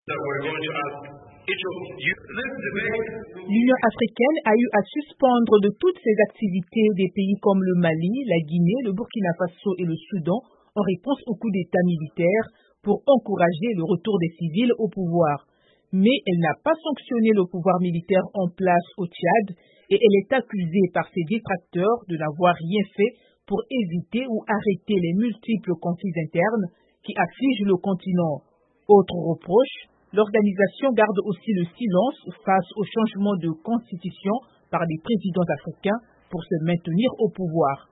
L'Union africaine a eu à suspendre de toutes ses activités des pays comme le Mali, la Guinée, le Burkina Faso et le Soudan en réponse au coup d'État militaire pour encourager le retour des civils au pouvoir. Mais elle n'a pas sanctionné le pouvoir militaire en place au Tchad et elle est accusée par ses détracteurs de n'avoir rien fait pour éviter ou arrêter les multiples conflits internes qui affligent le continent. Autre reproche, l'organisation garde aussi le silence face au changement de constitution par les présidents africains pour se maintenir au pouvoir.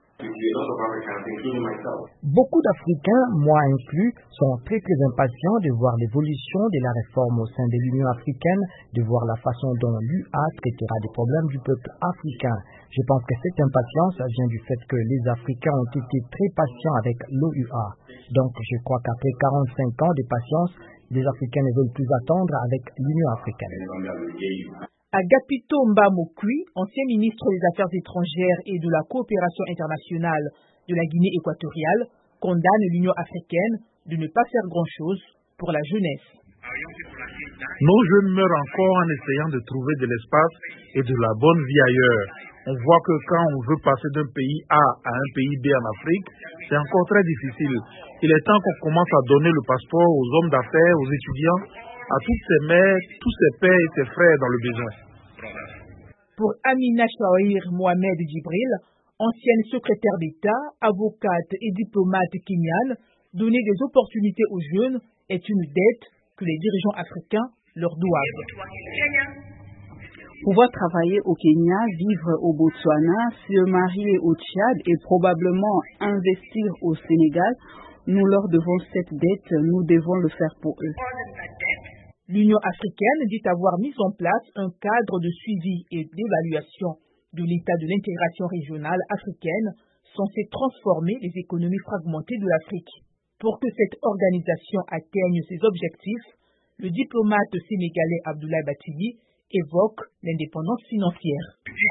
Beaucoup d'Africains, moi inclus, sont très impatients de voir l'évolution de la réforme au sein de l'Union africaine, de voir la façon dont l'UA traitera des problèmes du peuple africain. Je pense que cette impatience vient du fait que les Africains ont été très patients avec l'OUA. Donc je crois qu'après 45 ans de patience, les Africains ne veulent plus attendre avec l'Union africaine. Agapito Mbamokui, ancien ministre des Affaires étrangères et de la coopération internationale de la Guinée équatoriale, condamne l'Union africaine de ne pas faire grand-chose pour la jeunesse. Nos jeunes meurent encore en essayant de trouver de l'espace et de la bonne vie ailleurs. On voit que quand on veut passer d'un pays A à un pays B en Afrique, c'est encore très difficile. Il est temps qu'on commence à donner le passeport aux hommes d'affaires, aux étudiants, à toutes ces mères, tous ces pères et ces frères dans le besoin. Pour Amina Chouair Mohamed Djibril, ancienne secrétaire d'État, avocate et diplomate kenyane, donner des opportunités aux jeunes est une dette que les dirigeants africains leur doivent. Pouvoir travailler au Kenya, vivre au Botswana, se marier au Tchad et probablement investir au Sénégal, nous leur devons cette dette, nous devons le faire pour eux. L'Union africaine dit avoir mis en place un cadre de suivi et d'évaluation de l'état de l'intégration régionale africaine censé transformer les économies fragmentées de l'Afrique. Pour que cette organisation atteigne ses objectifs, le diplomate sénégalais Abdoulaye Bathily évoque l'indépendance financière.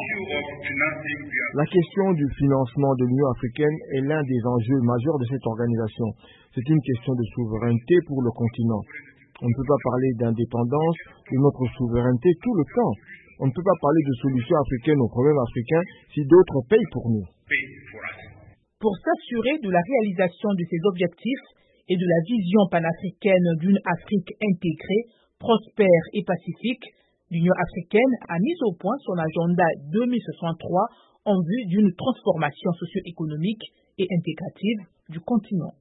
La question du financement de l'Union africaine est l'un des enjeux majeurs de cette organisation. C'est une question de souveraineté pour le continent. On ne peut pas parler d'indépendance, de notre souveraineté tout le temps. On ne peut pas parler de solutions africaines aux problèmes africains si d'autres payent pour nous. Pour s'assurer de la réalisation de ces objectifs et de la vision panafricaine d'une Afrique intégrée, prospère et pacifique, l'Union africaine a mis au point son agenda 2063 en vue d'une transformation socio-économique et intégrative du continent.